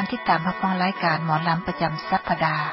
านที่ตามรับฟังรายการหมอลำประจำสัปดาห์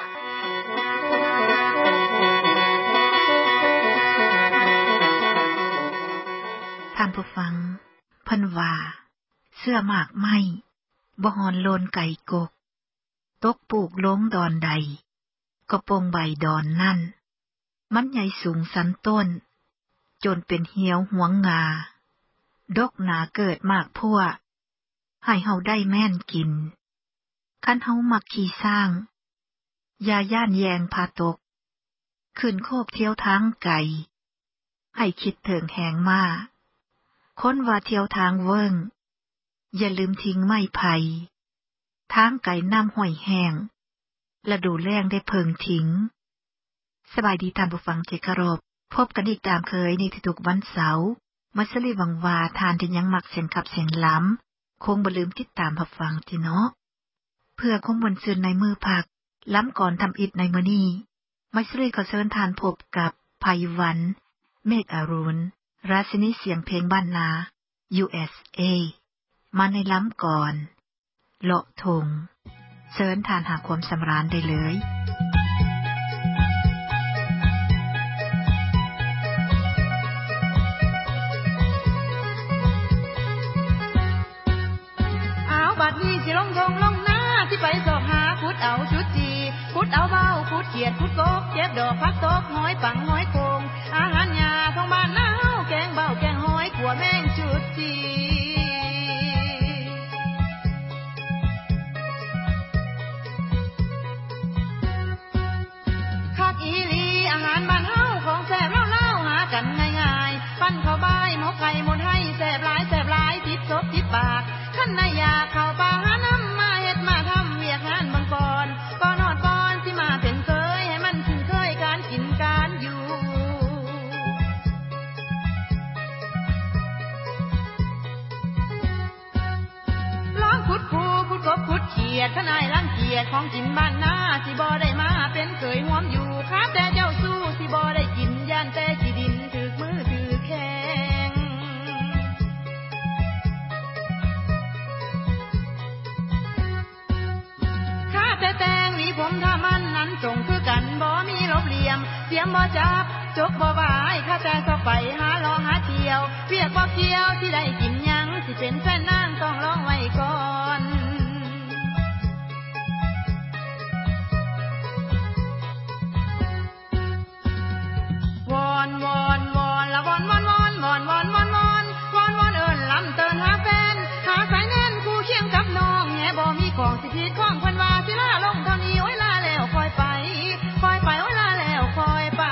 ท่านผู้ฟังเพิ่นว่าเสื้อหมากไหม้บ่ฮอนโลนไก่กกตกปลูกลงดอนใดก็ปงใบดอนนั่นมันใหญ่สูงสันต้นจนเป็นเหี่ยวหวงงาดกหนาเกิดมากพั่วให้เฮาได้แม่นกินคันเฮามักขี่สร้างอย่าย่านแยงพาตกขึ้นโคกเที่ยวทางไก่ให้คิดเถิงแหงมาคนว่าเที่ยวทางเวิ้งอย่าลืมทิ้งไม้ไผ่ทางไก่น้ำห้อยแห้งและดูแรงได้เพิงทิ้งสบายดีท่านผู้ฟังที่เคารพพบกันอีกตามเคยในทุกวันเสาร์มัสลีหวังว่าทานที่ยังมักเสียงขับเสียงล้ำคงบ่ลืมติดตามรับฟังติเนาะเพื่อคงมวลซื่นในมือพักล้ำก่อนทำอิฐในมื้อนี้มัสลีขอเชิญทานพบกับไพวันเมฆอรุณราชินีเสียงเพลงบ้านนา USA มาในล้ำก่อนเลาะทงเชิญทานหาความสำราญได้เลยบัดนี้สิลงทงลงหน้าที่ไปสอบหาขุดเอาชุดจีขุดเอาเบ้าขุดเขียดขุดกบเก็บดอกพักตบห้อยปังห้อยโคงอาหารยาท้องบ้านนาเฮาแกงเบ้าแกงห้อยขัวแมงชุดจีคักอีหลีอาหารบ้านเฮาของแซ่บเล่าหากันง่ายๆปั้นข้าวบ้ายหมกไก่หมดให้แซ่บหลายติดซบติดปากคันใดอยากเข้าป่าหาน้ำมาเฮ็ดมาทำเวียกงานบางก่อนก่อนฮอดก่อนสิมาเป็นเคยให้มันคุ้นเคยการกินการอยู่ลองขุดคูขุดกบขุดเขียดคันอ้ายรังเกียจของกินบ้านนาสิบ่ได้มาเป็นเคยห่วมอยู่ข้าแต่เจ้าสู้สิบ่ได้กินย่านแต่ขี้ดินถึกมือถือแขงแต่งมีผมถ้ามันนั้นจงคือกันบ่มีลบเหลี่ยมเสียมบ่จับจกบ่วายข้าแต่สอบไปหาลองหาเที่ยวเวียกบ่เกี่ยวที่ได้กินยังสิเป็นแฟนนางต้องลองไว้ก่อนวอนวอนวอนละวอนวอนวอนวอนวอนวอนวอนวอนวอนเอิ้นลำเตินหาแฟนหาสายแน่นคู่เคียงกับน้องแง่บ่มีของสิผิดของเพิ่นว่าสิลาลงเท่านี้โอ้ยลาแล้วคอยไปโอ้ยลาแล้วคอยไป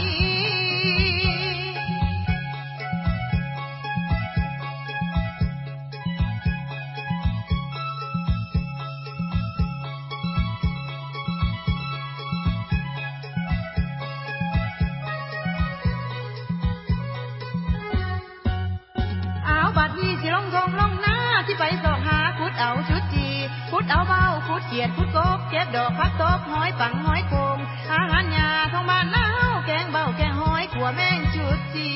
บัดนี้สิลงทงลงหน้าที่ไปสอบหาขุดเอาชุดจีขุดเอาเบ้าขุดเขียดขุดกบเก็บดอกพักตบห้อยปังห้อยโคงอาหารยาท้องบ้านนาเฮาแกงเบ้าแกงห้อยขัวแมงชุดจี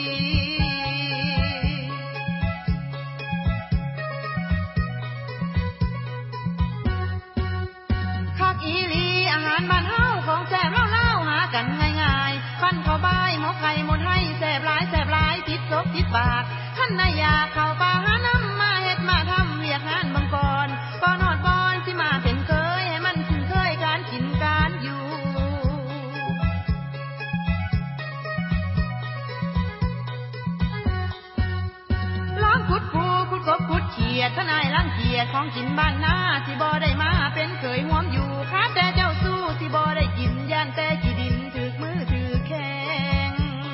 คักอีหลีอาหารบ้านเฮาของแซ่บเล่าหากันง่ายๆปั้นข้าวบ้ายหมกไก่หมดให้แซ่บหลายติดซบติดปากคันใดอยากเข้าป่าหาน้ำมาเฮ็ดมาทำเวียกงานบางก่อนก่อนฮอดก่อนสิมาเป็นเคยให้มันคุ้นเคยการกินการอยู่ลองขุดคูขุดกบขุดเขียดคันอ้ายรังเกียจของกินบ้านนาสิบ่ได้มาเป็นเคยห่วมอยู่ข้าแต่เจ้าสู้สิบ่ได้กินย่านแต่ขี้ดินถึกมือถือแขง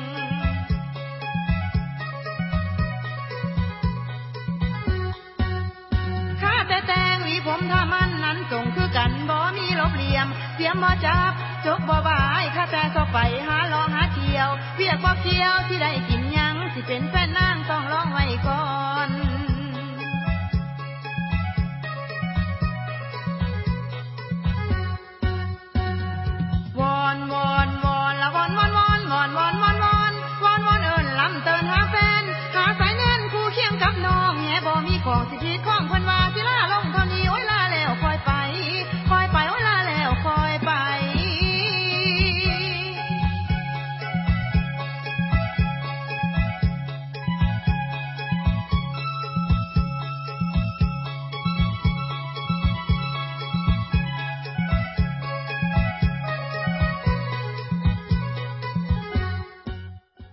แต่งมีผมถ้ามันนั้นจงคือกันบ่มีลบเหลี่ยมเสียมบ่จับจกบ่วายข้าแต่สอบไปหาลองหาเที่ยวเวียกบ่เกี่ยวที่ได้กินยังสิเป็นแฟนนางต้องลองไว้ก่อนวอนวอนวอนละวอนวอนวอนวอนวอนวอนวอนวอนวอนเอิ้นลำเตินหาแฟนหาสายแน่นคู่เคียงกับน้องแง่บ่มีของสิผิดของเพิ่นว่าสิลาลงเท่านี้โอ้ยลาแล้วคอยไป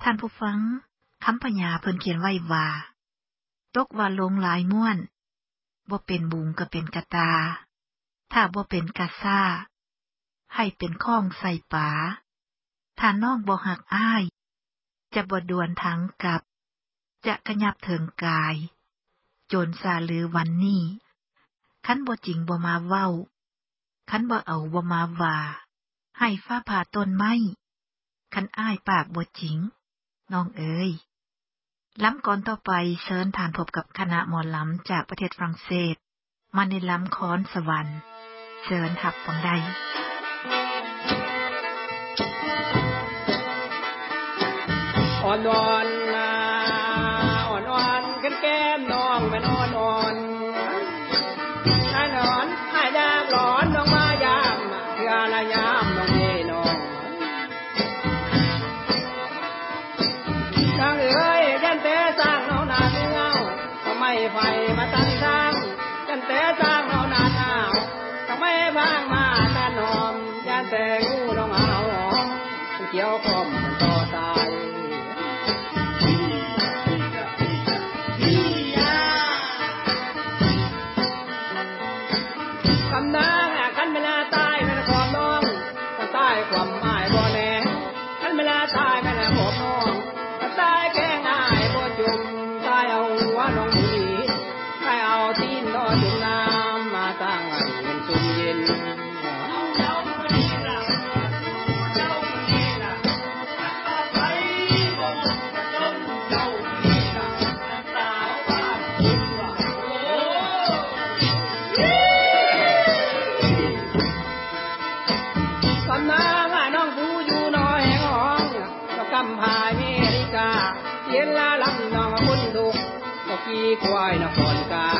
ท่านผู้ฟังคำพญาเพิ่นเขียนไว้ว่าตกว่าลงหลายม่วนบ่เป็นบุงก็เป็นกะตาถ้าบ่เป็นกะซ่าให้เป็นข้องใส่ป๋าถ้าน้องบ่หักอ้ายจะบ่ดวนทั้งกับจะขยับเถิงกายโจรซาลือวันนี้คันบ่จริงบ่มาเว้าคันบ่เอาบ่มาว่าให้ฟ้าผ่าต้นไม้คันอ้ายปากบ่จริงน้องเอ๋ยล้ำก่อนต่อไปเชิญทานพบกับคณะหมอลำจากประเทศฝรั่งเศสมาในล้ำค้อนสวรรค์เชิญทับฟังได้อ่อนวอนอ่อนอ่อนขึ้นแก้มน้องมันอ่อนอ่อนให้นอนให้ยามร้อนน้องมายามเพื่อละยามน้องพี่น้องนางเอ๋ยยันแต่สร้างเอาหน้าเงาทำไมไฟมาตั้งทางยันแต่สร้างเอาหน้าหนาวทำไมบางมาตาหนอมยันแต่งูน้องเอาหอมเกี่ยวคอมมันต่อตายคำนางคันเวลาตายแม่ความน้องถ้าตายความหมายบ่แน่คันเวลาตายแม่ผมน้องถ้าตายแค่ง่ายบ่จุ่มตายเอาหัวน้องหนีตายเอาตีนน้อจุ่มน้ำมาตั้งให้มันสุ่มเย็นขี่ควายนครกา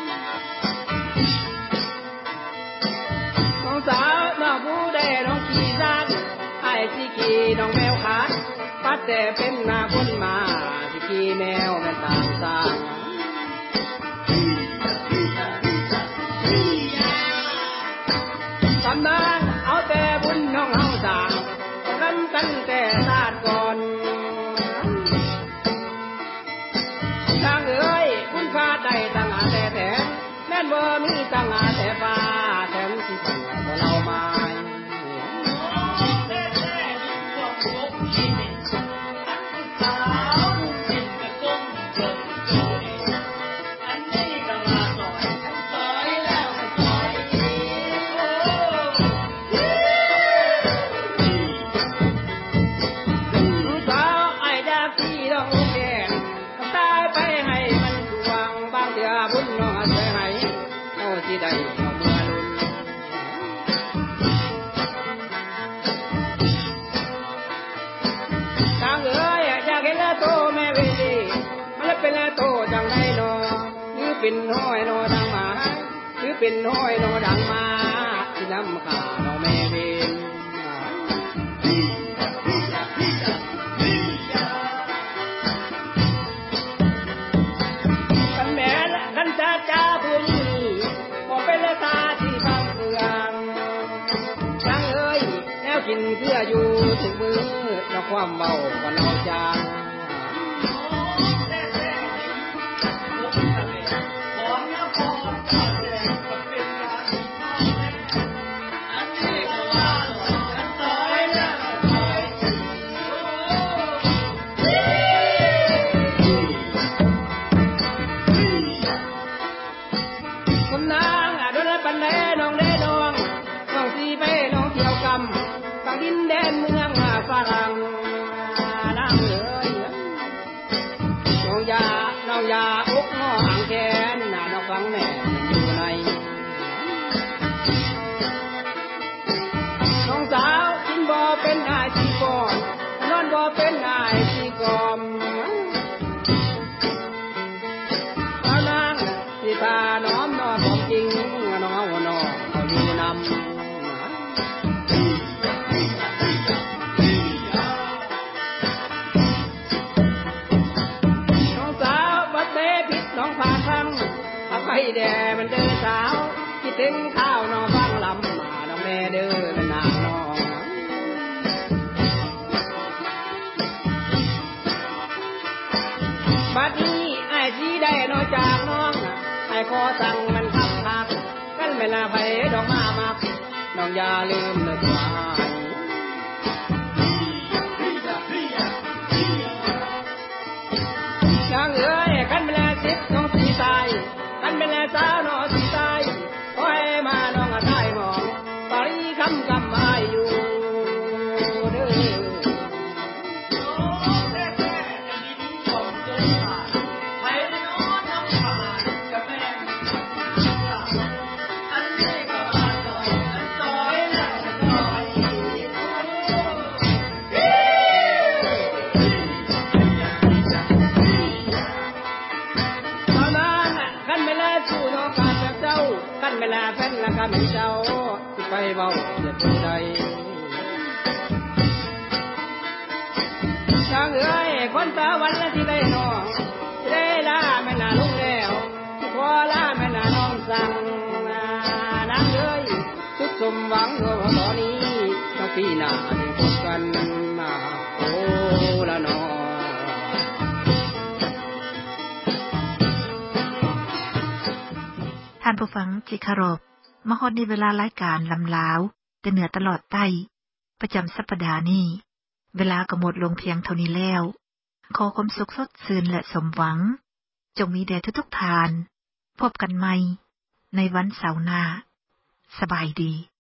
น้องสาวน้องผู้ได้น้องขี่ซักไอ้สิขี่น้องแมวขาดปัดแต่เป็นหน้าคนมาสิขี่แมวแม่ต่างสร้างสำนานเอาแต่บุญน้องเฮาสร้างน้ำกันแต่ชาติก่อนทางเอ๋ยคุณค่าใจตั้งอาแต่แถมแม่นบ่มีตั้งอาแต่ฟ้าแถมสิส่งบ่เราไม้ได้เอาเมื่อลุนทางเอ๋ยอยากเห็นแล้วโตแม่เวลีมันเป็นแล้วโตจังได้นอหรือเป็นน้อยนอดังมาหรือเป็นน้อยนอดังมาที่น้ำขาน้องแม่เวรกันแม่กันจ้าผู้นี้เป็นตาที่ฟังเตือนยังเอ้ยแนวกินเพื่ออยู่ถึงมือแล้วความเบาก็เนาจางดินแดนเมืองฝรั่งนางเอ๋ยน้องยาอกงออ่างแขนน้องฟังแม่อยู่ในน้องสาวกินบ่เป็นนายที่ก่อนนอนบ่เป็นนายที่กอมเอานางที่ตาน้อมนอของจริงน้องเอาน้องเขาอยู่นำไปแด่มันเดินสาวคิดถึงข้าวน้องฟังลำมาน้องแม่เดินนางน้องอ้ขอสั่งมันคับคักกันเวลาไปดอกมามักน้องอย่าลืมนะจ๊ะนางเอ๋ยกันเวลาสิบน้องสีตายกันเวลาสาวน้องสีตายขอให้มาน้องตายหอมปารีคำอายอยู่เด้อกันเวลาแฟนละกันเจ้าสิไปเว้าเสียผู้ใดนางเอ๋ยคนตาวันละที่ได้น้องสิได้ลาแม่น่าลุงแล้วขอลาแม่น่าน้องสั่งนางเอ๋ยสุดสมหวังเมื่อตอนนี้น้องปีหน้าได้พบกันมาโอ้ละน้องท่านผู้ฟังที่เคารพมาฮอดในเวลารายการลำลาวแต่เหนือตลอดใต้ประจำสัปดาห์นี้เวลาก็หมดลงเพียงเท่านี้แล้วขอความสุขสดชื่นและสมหวังจงมีแด่ทุกๆท่านพบกันใหม่ในวันเสาร์หน้าสบายดี